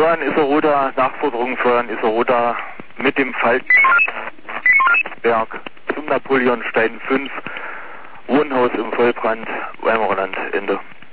Johann Isseroda, Nachforderung von Isseroda mit dem Falkenberg zum Napoleonstein 5, Wohnhaus im Vollbrand, Weimarer Land, Ende.